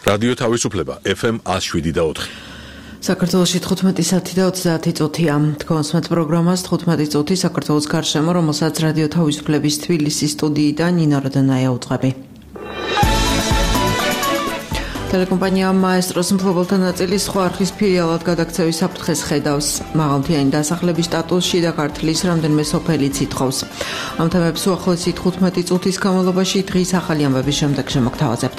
რადიო თავისუფლება FM 107.4. საქართველოში 15 საათი და 30 წუთია. თქვენს პროგრამას 15 წუთი საქართველოს გარშემო, რომელსაც რადიო თავისუფლების თბილისის სტუდიიდან ნინო როდანაია უძღვები. Telecompanija Maestros მფლობელთა ნაწილის სხვა არხის ფილიალად გადაქცევის საფრთხეს ხედავს. მაღალმთიანი დასახლების სტატუსში და ქართლის რამდენიმე სოფელიც ითხოვს. ამ თემებს უახლოესი 15 წუთის განმავლობაში დღის ახალი ამბების შემდეგ შემოგთავაზებთ.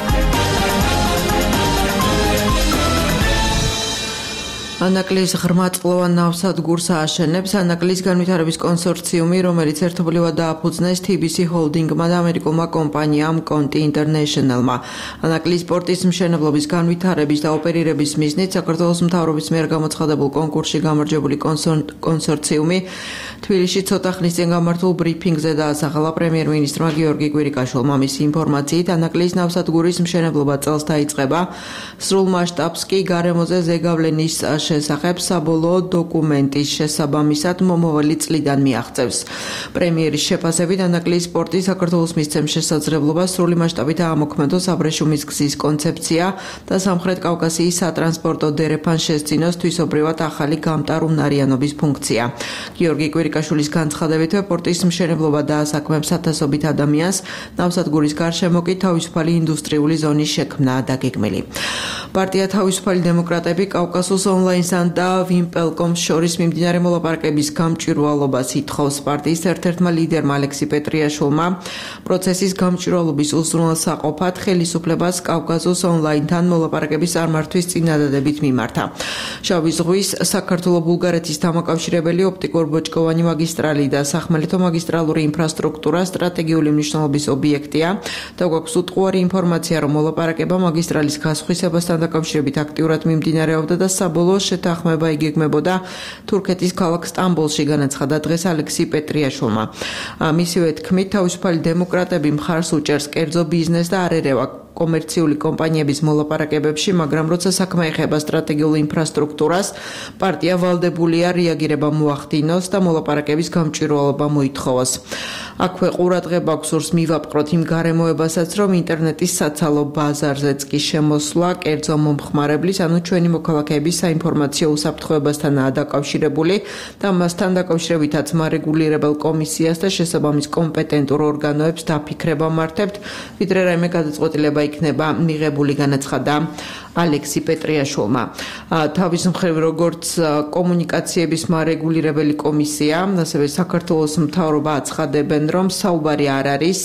ანაკლის ღრმაწლოვან ნავსადგურს ააშენებს ანაკლის განვითარების კონსორციუმი, რომელიც ერთობლივად დააფუძნეს TBC ჰოლდინგმა და ამერიკულმა კომპანიამ Conti International-მა. ანაკლის პორტის მშენებლობის განვითარების და ოპერირების მიზნით საქართველოს მთავრობის მიერ გამოცხადებულ კონკურსში გამარჯვებული კონსორციუმი თბილისში ცოტა ხნის წინ გამართულ ბრიფინგზე დაასახელა პრემიერ-მინისტრმა გიორგი კვირიკაშვილმა. მისი ინფორმაციით, ანაკლის ნავსადგურის მშენებლობა წელს დაიწყება. სრულ მასშტაბს კი გარემოზე ზეგავლენის შესახებ საბოლოო დოკუმენტის შესაბამისად მომავალი წლიდან მიაღწევს. პრემიერის შეფასებით ანაკლის პორტი საქართველოს მისცემს შესაძლებლობას სრული მასშტაბით აამოქმედოს აბრეშუმის გზის კონცეფცია და სამხრეთ კავკასიის სატრანსპორტო დერეფან შესძინოს თვისობრივად ახალი გამტარ-უნარიანობის ფუნქცია. გიორგი კვირიკაშვილის განცხადებითვე პორტის მშენებლობა დაასაქმებს ათასობით ადამიანს, ნავსადგურის გარშემო კი თავისუფალი ინდუსტრიული ზონის შექმნაა დაგეგმილი. პარტია თავისუფალი დემოკრატები კავკასიის ონლაინსთან და ვიმპელკომს შორის მიმდინარე მოლაპარაკების გამჭვირვალობას ითხოვს. პარტიის ერთ-ერთმა ლიდერმა ალექსი პეტრიაშვილმა პროცესის გამჭვირვალობის უზრუნველსაყოფად ხელისუფლებას კავკასიის ონლაინთან მოლაპარაკების წარმართვის წინადადებით მიმართა. შავი ზღვის საქართველო-ბულგარეთის დამაკავშირებელი ოპტიკურ-ბოჭკოვანი მაგისტრალი და სახმელეთო მაგისტრალური ინფრასტრუქტურა სტრატეგიული მნიშვნელობის ობიექტია და გვაქვს უტყუარი ინფორმაცია, რომ მოლაპარაკება მაგისტრალის გასხვისებასთან დაკავშირებით აქტიურად მიმდინარეობდა და საბოლოო შეთანხმება იგეგმებოდა თურქეთის ქალაქ სტამბოლში, განაცხადა დღეს ალექსი პეტრიაშვილმა. მისივე თქმით, თავისუფალი დემოკრატები მხარს უჭერს კერძო ბიზნეს და არ ერევა კომერციული კომპანიების მოლაპარაკებებში, მაგრამ როცა საქმე ეხება სტრატეგიულ ინფრასტრუქტურას, პარტია ვალდებულია რეაგირება მოახდინოს და მოლაპარაკების გამჭვირვალობა მოითხოვოს. აქვე ყურადღება გვსურს მივაპყროთ იმ გარემოებასაც, რომ ინტერნეტის საცალო ბაზარზეც კი შემოსვლა კერძო მომხმარებლის, ანუ ჩვენი მოქალაქეების საინფორმაციო უსაფრთხოებასთანაა დაკავშირებული და მასთან დაკავშირებითაც მარეგულირებელ კომისიას და შესაბამის კომპეტენტურ ორგანოებს დაფიქრება მართებთ, ვიდრე რაიმე გადაწყვეტილება იქნება მიღებული, განაცხადა ალექსი პეტრიაშვილმა. თავის მხრივ, როგორც კომუნიკაციების მარეგულირებელი კომისია, ასევე საქართველოს მთავრობა აცხადებენ, რომ საუბარი არ არის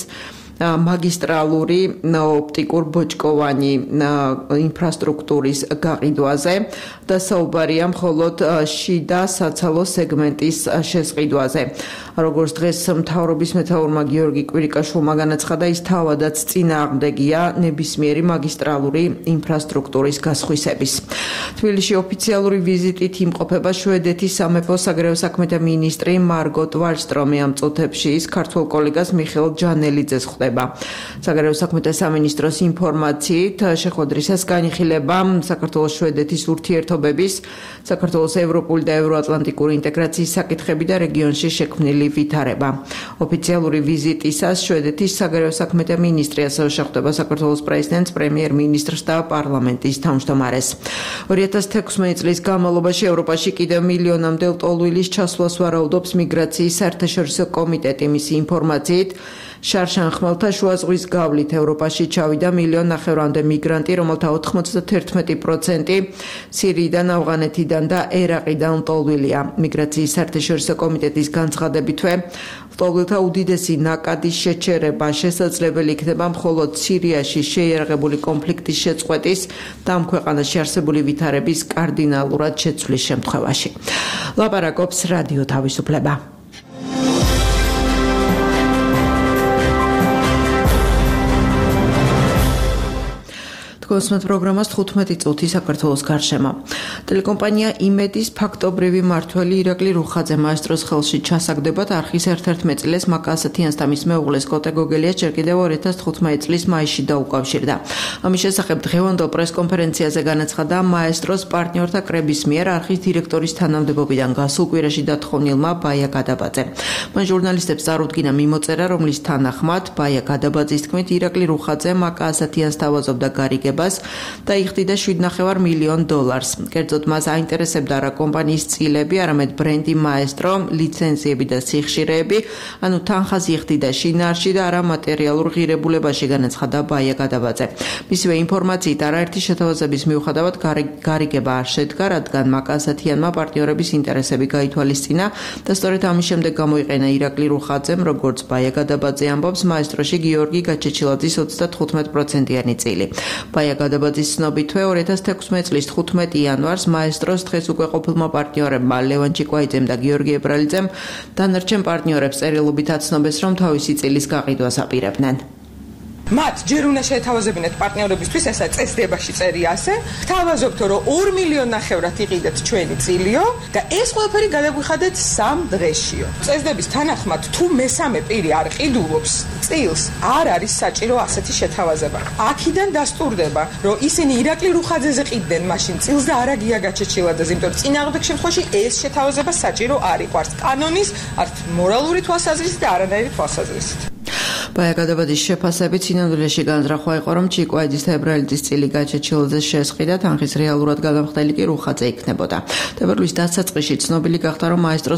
მაგისტრალური ოპტიკურ-ბოჭკოვანი ინფრასტრუქტურის გაყიდვაზე და საუბარია მხოლოდ შიდა საცალო სეგმენტის შესყიდვაზე. როგორც დღეს მთავრობის მეთაურმა გიორგი კვირიკაშვილმა განაცხადა, ის თავადაც წინააღმდეგია ნებისმიერი მაგისტრალური ინფრასტრუქტურის გასხვისების. თბილისში ოფიციალური ვიზიტით იმყოფება შვედეთის სამეფო საგარეო საქმეთა მინისტრი მარგოტ ვალსტრომი. ამ წუთებში ის ქართველ კოლეგას მიხეილ ჯანელიძეს ხვდება. საგარეო საქმეთა სამინისტროს ინფორმაციით, შეხვედრისას განიხილება საქართველოს შვედეთის ურთიერთობების, საქართველოს ევროპული და ევროატლანტიკური ინტეგრაციის საკითხები და რეგიონში შექმნილი ვითარება. ოფიციალური ვიზიტისას შვედეთის საგარეო საქმეთა მინისტრი ასევე შეხვდება საქართველოს პრეზიდენტს, პრემიერ-მინისტრს და პარლამენტის თავმჯდომარეს. 2016 წლის განმავლობაში ევროპაში კიდევ მილიონამდე ლტოლვილის ჩასვლას ვარაუდობს მიგრაციის საერთაშორისო კომიტეტი. მისი ინფორმაციით, შარშან ხმელთაშუა ზღვის გავლით ევროპაში ჩავიდა 1,5 მილიონამდე მიგრანტი, რომელთა 91% სირიიდან, ავღანეთიდან და ერაყიდან ლტოლვილია. მიგრაციის საერთაშორისო კომიტეტის განცხადებითვე, ლტოლვილთა უდიდესი ნაკადის შეჩერება შესაძლებელი იქნება მხოლოდ სირიაში შეიარაღებული კონფლიქტის შეწყვეტის და ამ ქვეყანაში არსებული ვითარების კარდინალურად შეცვლის შემთხვევაში. ლაპარაკობს რადიო თავისუფლება. Თქვენს პროგრამას 15 წუთი საქართველოს გარშემო. ტელეკომპანია იმედის ფაქტობრივი მმართველი ირაკლი რუხაძე მაესტროს ხელში ჩასაგდებად არხის ერთ-ერთ მეწილეს მაკა ასათიანს და მის მეუღლეს კოტე გოგელიას ჯერ კიდევ 2015 წლის მაისში დაუკავშირდა. ამის შესახებ დღევანდელ პრესკონფერენციაზე განაცხადა მაესტროს პარტნიორთა კრების მიერ არხის დირექტორის თანამდებობიდან გასულ კვირაში დათხოვნილმა ბაია გადაბაძემ. მან ჟურნალისტებს წარუდგინა მიმოწერა, რომლის თანახმად ბაია გადაბაძის თქმით ირაკლი რუხაძე მაკა ასათიანს თავაზობდა გარიგება წილებას და იხდიდა $7.5 მილიონ. კერძოდ მას აინტერესებდა არა კომპანიის წილები, არამედ ბრენდი მაესტრო, ლიცენზიები და სიხშირეები, ანუ თანხას იხდიდა შინაარსში და არა მატერიალურ ღირებულებაში, განაცხადა ბაია გადაბაძე. მისივე ინფორმაციით არაერთი შეთავაზების მიუხედავად გარიგება არ შედგა, რადგან მაკასათიანმა პარტნიორების ინტერესები გაითვალისწინა და სწორედ ამის შემდეგ გამოიყენა ირაკლი რუხაძემ, როგორც ბაია გადაბაძე ამბობს, მაესტროში გიორგი გაჩეჩილაძის 35%-იანი წილი. ბაია გადაბაძის ცნობითვე 2016 წლის 15 იანვარს მაესტროს დღეს უკვე ყოფილმა პარტნიორებმა ლევან ჩიკვაიძემ და გიორგი ებრალიძემ დანარჩენ პარტნიორებს წერილობით აცნობეს, რომ თავისი წილის გაყიდვას აპირებდნენ. მათ ჯერ უნდა შეთავაზებინათ პარტნიორებისთვის, ესა წესდებაში წერია ასე. გთავაზობთ, რომ 2.5 მილიონი იყიდეთ ჩვენი წილიო და ეს ყველაფერი გადაგვიხადეთ 3 დღეშიო. წესდების თანახმად, თუ მესამე პირი არ ყიდულობს წილს, არ არის საჭირო ასეთი შეთავაზება. აქედან დასტურდება, რომ ისინი ირაკლი რუხაძეზე ყიდდნენ მაშინ წილს და არა გია გაჩეჩილაძეზე, იმიტომ რომ წინააღმდეგ შემთხვევაში ეს შეთავაზება საჭირო არ იყო არც კანონის, არც მორალური თვალსაზრისით და არანაირი თვალსაზრისით. ბაია გადაბაძის შეფასებით სინამდვილეში განზრახვა იყო, რომ ჩიკვაიძის და ებრალიძის წილი გაჩეჩილაძეს შესყიდა, თანხის რეალურად გადამხდელი კი რუხაძე იქნებოდა. თებერვლის დასაწყისში ცნობილი გახდა, რომ მაესტროს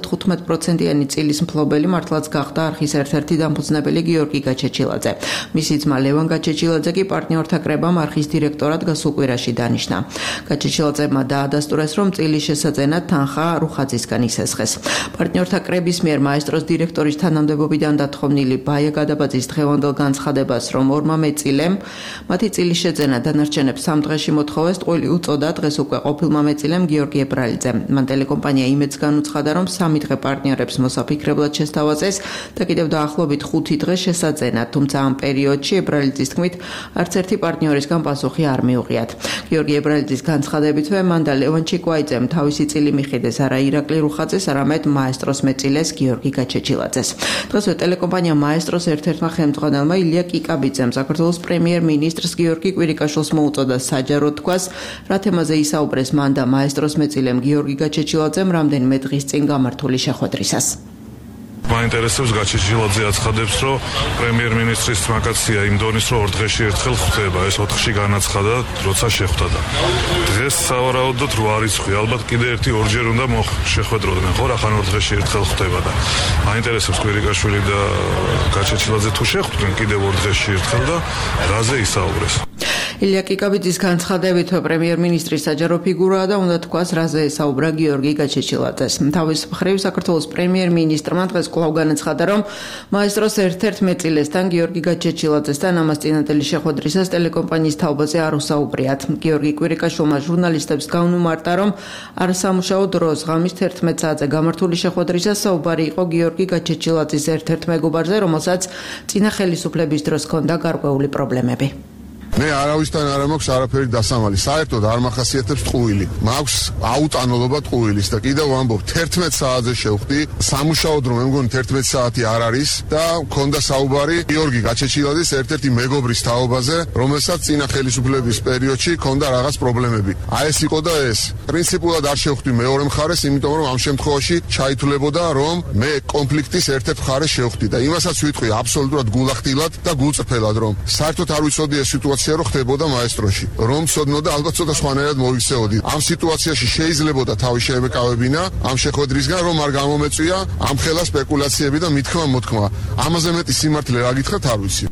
55%-იანი წილის მფლობელი მართლაც გახდა არხის ერთ-ერთი დამფუძნებელი გიორგი გაჩეჩილაძე. მისი ძმა ლევან გაჩეჩილაძე კი პარტნიორთა კრებამ არხის დირექტორად გასულ კვირაში დანიშნა. გაჩეჩილაძემმა დაადასტურეს, რომ წილის შესაძენად თანხა რუხაძისგან ისესხეს. პარტნიორთა კრების მიერ მაესტროს დირექტორის თანამდებობიდან დათხოვნილი ბაია გადაბაძის დღევანდელ განცხადებას, რომ ორმა მეწილემ მათი წილის შეძენა დანარჩენებს 3 დღეში მოთხოვეს, ტყუილი უწოდა დღეს უკვე ყოფილმა მეწილემ გიორგი ებრალიძემ. მან ტელეკომპანია იმედს განუცხადა, რომ 3 დღე პარტნიორებს მოსაფიქრებლად შესთავაზეს და კიდევ დაახლოებით 5 დღე შესაძენა, თუმცა ამ პერიოდში ებრალიძის თქმით არც ერთი პარტნიორისგან პასუხი არ მიუღიათ. გიორგი ებრალიძის განცხადებითვე მან და ლევან ჩიკვაიძემ თავისი წილი მიხიდეს არა ირაკლი რუხაძეს, არამედ მაესტროს მეწილეს გიორგი გაჩეჩილაძეს. დღესვე ტელეკომპანია მაესტროს ერთ-ერთმა ხელმძღვანელმა ილია კიკაბიძემ საქართველოს პრემიერ-მინისტრს გიორგი კვირიკაშვილს მოუწოდა საჯაროდ თქვას, რა თემაზე ისაუბრეს მან და მაესტროს მეწილემ გიორგი გაჩეჩილაძემ რამდენიმე დღის წინ გამართული შეხვედრისას. მაინტერესებს გაჩეჩილაძე აცხადებს, რომ პრემიერ-მინისტრის მაკაცია იმ დონის, რომ 2 დღეში ერთხელ ხვდება, ეს 4-ში განაცხადა, როცა შეხვდა და დღეს სავარაუდოდ 8 არის ხვი, ალბათ კიდე 1-2 უნდა შეხვედროდნენ, ხო, რახან 2 დღეში ერთხელ ხვდება და მაინტერესებს კვირიკაშვილი და გაჩეჩილაძე თუ შეხვდნენ კიდევ 2 დღეში ერთხელ და რაზე ისაუბრეს. ილია კიკაბიძის განცხადებით, პრემიერ-მინისტრის საჯარო ფიგურაა და უნდა თქვას, რაზე ესაუბრა გიორგი გაჩეჩილაძეს. თავის მხრივ საქართველოს პრემიერ-მინისტრმა დღეს კვლავ განაცხადა, რომ მაესტროს ერთ-ერთ მეწილესთან გიორგი გაჩეჩილაძესთან ამას წინადელი შეხვედრისას ტელეკომპანიის თაობაზე არ უსაუბრიათ. გიორგი კვირიკაშვილმა ჟურნალისტებს გაუნუმარტა, რომ არ სამუშაო დროს ღამის 11 საათზე გამართული შეხვედრისას საუბარი იყო გიორგი გაჩეჩილაძის ერთ-ერთ მეგობარზე, რომელსაც წინა ხელისუფლების დროს ჰქონდა გარკვეული პრობლემები. მე არავისთან არ მაქვს არაფერი დასამალი. საერთოდ არ მახასიათებს ტყუილი. მაქვს აუტანოლობა ტყუილის და კიდევ ვამბობ 11 საათზე შევხვდი. სამუშაო დრო მე მგონი 11 საათი არ არის და მქონდა საუბარი გიორგი გაჩეჩილაძის ერთ-ერთი მეგობრის თაობაზე, რომელსაც წინა ხელისუფლების პერიოდში ჰქონდა რაღაც პრობლემები. აი ეს იყო და ეს. პრინციპულად არ შევხვდი მეორე მხარეს, იმიტომ რომ ამ შემთხვევაში ჩაითვლებოდა, რომ მე კონფლიქტის ერთ-ერთ მხარეს შევხვდი და იმასაც ვიტყვი აბსოლუტურად გულახდილად და გულწრფელად, რომ საერთოდ არ ვიცოდი ეს სიტუაცია რო ხდებოდა მაესტროში. რომ ცოდნოდა, ალბათ ცოტა სხვანაირად მოიქცეოდი. ამ სიტუაციაში შეიძლებოდა თავი შეემეკავებინა ამ შეხვედრისგან, რომ არ გამომეწვია ამ ხელა სპეკულაციები და მithქმა-მოთქმა. ამაზე მეტი სიმართლე რა გითხრათ არ ვიცი.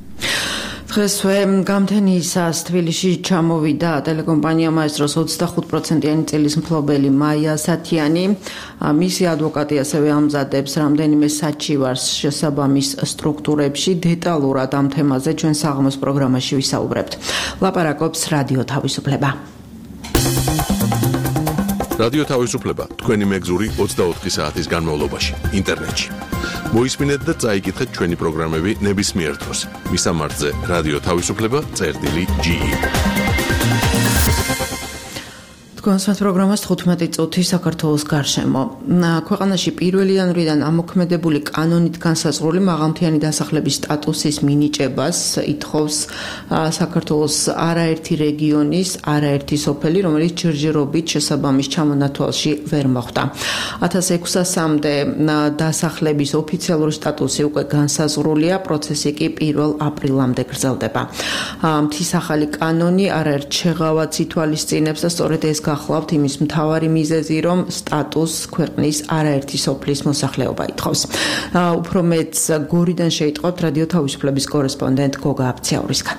დღესვე გამთენიისას თბილისში ჩამოვიდა ტელეკომპანია მაესტროს 25%-იანი წილის მფლობელი მაია ასათიანი. მისი ადვოკატი ასევე ამზადებს რამდენიმე საჩივარს შესაბამის სტრუქტურებში. დეტალურად ამ თემაზე ჩვენ საღამოს პროგრამაში ვისაუბრებთ. ლაპარაკობს რადიო თავისუფლება. რადიო თავისუფლება თქვენი მეგზური 24 საათის განმავლობაში ინტერნეტში. მოისმინეთ და წაიკითხეთ ჩვენი პროგრამები ნებისმიერ დროს. მისამართზე რადიო თავისუფლება წერტილი.ge. Თქვენს პროგრამას 15 წუთი საქართველოს გარშემო. Ქვეყანაში 1 იანვრიდან ამოქმედებული კანონით განსაზღვრული მაღალმთიანი დასახლების სტატუსის მინიჭებას ითხოვს საქართველოს არაერთი რეგიონის არაერთი სოფელი, რომელიც ჯერჯერობით შესაბამის ჩამონათვალში ვერ მოხვდა. 1600-მდე დასახლების ოფიციალური სტატუსი უკვე განსაზღვრულია, პროცესი კი 1 აპრილამდე გრძელდება. მთის ახალი კანონი არაერთ შეღავათს ითვალისწინებს და სწორედ ეს გახლავთ იმის მთავარი მიზეზი, რომ სტატუსს ქვეყნის არაერთი სოფლის მოსახლეობა ითხოვს. Უფრო მეტს გორიდან შეიტყობთ რადიო თავისუფლების კორესპონდენტ გოგა აფციაურისგან.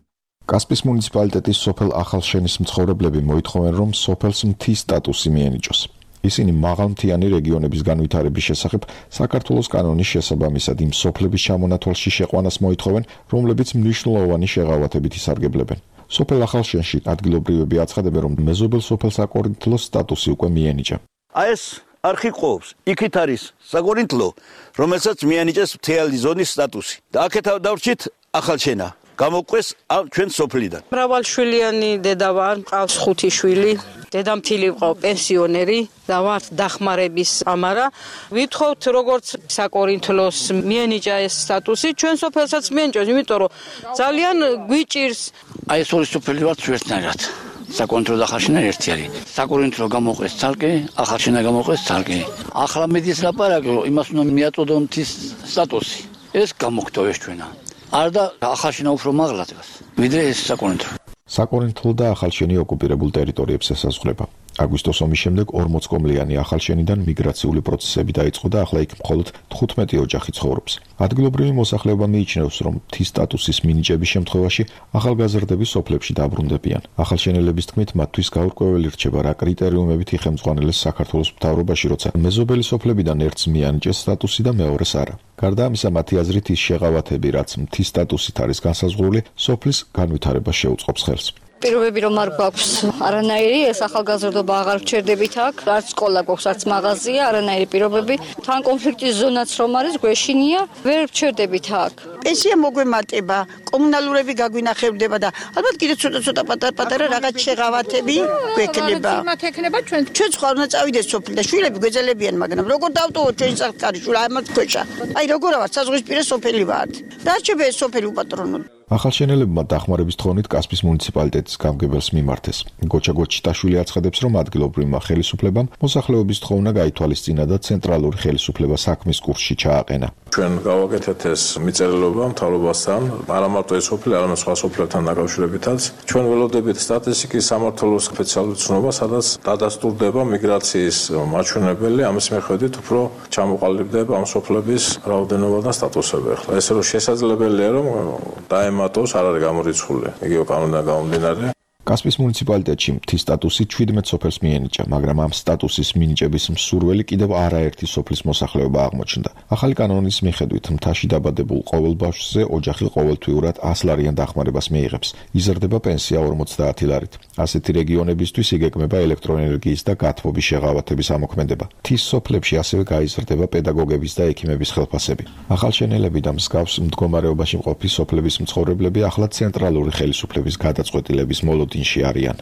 კასპის მუნიციპალიტეტის სოფელ ახალშენის მცხოვრებლები მოითხოვენ, რომ სოფელს მთის სტატუსი მიენიჭოს. ისინი მაღალმთიანი რეგიონების განვითარების შესახებ საქართველოს კანონის შესაბამისად იმ სოფლების ჩამონათვალში შეყვანას მოითხოვენ, რომლებიც მნიშვნელოვანი შეღავათებით ისარგებლებენ. სოფელ ახალშენში ადგილობრივები აცხადებენ, რომ მეზობელ სოფელ საკორინთლოს სტატუსი უკვე მიენიჭა. ეს არხი ყოფს, იქით არის საკორინთლო, რომელსაც მიენიჭეს მთიანი ზონის სტატუსი. და აქეთ დავრჩით ახალშენა. გამოყვეს ჩვენ სოფლიდან. მრავალშვილიანი დედა ვარ, მყავს 5 შვილი. დედამთილი ვყავ პენსიონერი და ვარ დახმარების ამარა. ვითხოვთ როგორც საკორინთლოს მიენიჭა ეს სტატუსი, ჩვენ სოფელსაც მიენიჭოს, იმიტომ რომ ძალიან გვიჭირს. აი ეს ორი სოფელი ვართ ერთნაირად. საკორინთლო და ახალშენა ერთი არის. საკორინთლო გამოყვეს ცალკე, ახალშენა გამოყვეს ცალკე. ახლა მედის ლაპარაკი, რომ იმას უნდა მიაწოდონ მთის სტატუსი. ეს გამოხდო ეს ჩვენა. არ და ახალშენა უფრო მაღლა დგას, ვიდრე ეს საკორინთლო. საკორინთლო და ახალშენი ოკუპირებულ ტერიტორიებს ესაზღვრება. აგვისტოს ომის შემდეგ 40-კომლიანი ახალშენიდან მიგრაციული პროცესები დაიწყო და ახლა იქ მხოლოდ 15 ოჯახი ცხოვრობს. ადგილობრივი მოსახლეობა მიიჩნევს, რომ მთის სტატუსის მინიჭების შემთხვევაში ახალგაზრდები სოფლებში დაბრუნდებიან. ახალშენელების თქმით, მათთვის გაურკვეველი რჩება, რა კრიტერიუმებით იხელმძღვანელეს საქართველოს მთავრობაში, როცა მეზობელი სოფლებიდან ერთს მიანიჭეს სტატუსი და მეორეს არა. გარდა ამისა, მათი აზრით ის შეღავათები, რაც მთის სტატუსით არის განსაზღვრული, სოფლის განვითარებას შეუწყობს ხელს. პირობები რომ არ გვაქვს არანაირი, ეს ახალგაზრდობა აღარ ვჩერდებით აქ, არც სკოლა გვაქვს, არც მაღაზია, არანაირი პირობები. თან კონფლიქტის ზონაც რომ არის, გვეშინია, ვერ ვჩერდებით აქ. პენსია მოგვემატება, კომუნალურები გაგვინახებდება და ალბათ კიდე ცოტა პატარა რაღაც შეღავათები გვექნება. მათ ექნება ჩვენ სხვა უნდა წავიდეს სოფლი და შვილები გვეძლებიან, მაგრამ როგორ დავტოვოთ ჩვენ საკარი შვილა ამათ ქვეშა. აი როგორ ვარ, საზღვისპირა სოფელი ვარ. და არჩება ეს სოფელი უპატრონო. ახალშენელებმა დახმარების თხოვნით კასპის მუნიციპალიტეტის გამგებელს მიმართეს. გოჩა გოჩიტაშვილი აცხადებს, რომ ადგილობრივმა ხელისუფლებამ მოსახლეობის თხოვნა გაითვალისწინა და ცენტრალური ხელისუფლება საქმის კურსში ჩააყენა. ჩვენ გავაკეთეთ ეს მიწერილობა მთავრობასთან, არა მარტო ეს სოფელი, არამედ სხვა სოფლებთან დაკავშირებითაც. ჩვენ ველოდებით სტატისტიკის სამმართველოს სპეციალური ცნობა, სადაც დადასტურდება მიგრაციის მაჩვენებელი, ამის მიხედვით უფრო ჩამოყალიბდება ამ სოფლების რაოდენობა და სტატუსები. ახლა ესე რომ შესაძლებელია, რომ დაემატოს, არ არის გამორიცხული. იგივე კანონიდან გამომდინარე. კასპის მუნიციპალიტეტში მთის სტატუსი 17 სოფელს მიენიჭა, მაგრამ ამ სტატუსის მინიჭების მსურველი კიდევ არაერთი სოფლის მოსახლეობა აღმოჩნდა. ახალი კანონის მიხედვით მთაში დაბადებულ ყოველ ბავშვზე ოჯახი ყოველთვიურად 100 ლარიან დახმარებას მიიღებს. იზრდება პენსია 50 ლარით. ასეთი რეგიონებისთვის იგეგმება ელექტროენერგიის და გათბობის შეღავათების ამოქმედება. მთის სოფლებში ასევე გაიზრდება პედაგოგების და ექიმების ხელფასები. ახალშენელები და მსგავს მდგომარეობაში მყოფი სოფლების მცხოვრებლები ახლა ცენტრალური ხელისუფლების გადაწყვეტილების მოლოდინში არიან.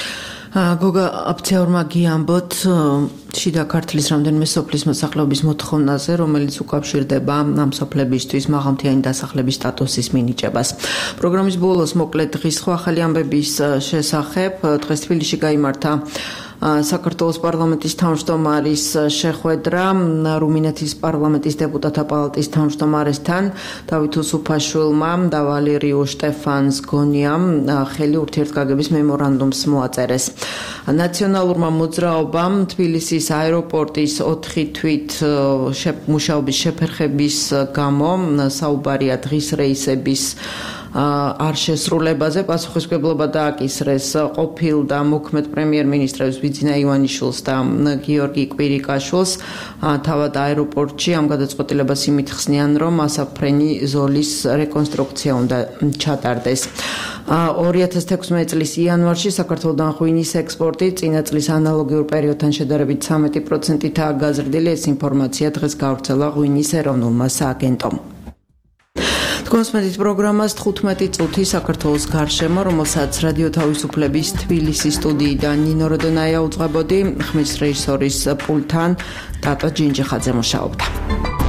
გოგა აფციაურმა გიამბოთ შიდა ქართლის რამდენიმე სოფლის მოსახლეობის მოთხოვნაზე, რომელიც უკავშირდება ამ სოფლებისთვის მაღალმთიანი დასახლების სტატუსის მინიჭებას. პროგრამის ბოლოს მოკლედ დღის სხვა ახალი ამბების შესახებ დღეს თბილისში გაიმართა საქართველოს პარლამენტის თავმჯდომარის შეხვედრა რუმინეთის პარლამენტის დეპუტატთა პალატის თავმჯდომარესთან დავით უსუფაშვილმა და ვალერიუ შტეფანს გონიამ ხელი ურთიერთგაგების მემორანდუმს მოაწერეს. ნაციონალურმა მოძრაობამ თბილისის აეროპორტის 4 თვით მუშაობის შეფერხების გამო საუბარია დღის რეისების არ შესრულებაზე პასუხისმგებლობა დააკისრეს ყოფილ და მოქმედ პრემიერ-მინისტრებს ბიძინა ივანიშვილს და გიორგი კვირიკაშვილს. თავად აეროპორტში ამ გადაწყვეტილებას იმით ხსნიან, რომ ასაფრენი ზოლის რეკონსტრუქცია უნდა ჩატარდეს. 2016 წლის იანვარში საქართველოდან ღვინის ექსპორტი წინა წლის ანალოგიურ პერიოდთან შედარებით 13%-ითაა გაზრდილი. ეს ინფორმაცია დღეს გავრცელა ღვინის ეროვნულმა სააგენტომ. თქვენს პროგრამას 15 წუთი საქართველოს გარშემო, რომელსაც რადიო თავისუფლების თბილისის სტუდიიდან ნინო როდონაია უძღვებოდი, ხმის რეჟისორის პულტთან დატო ჯინჯიხაძე მუშაობდა.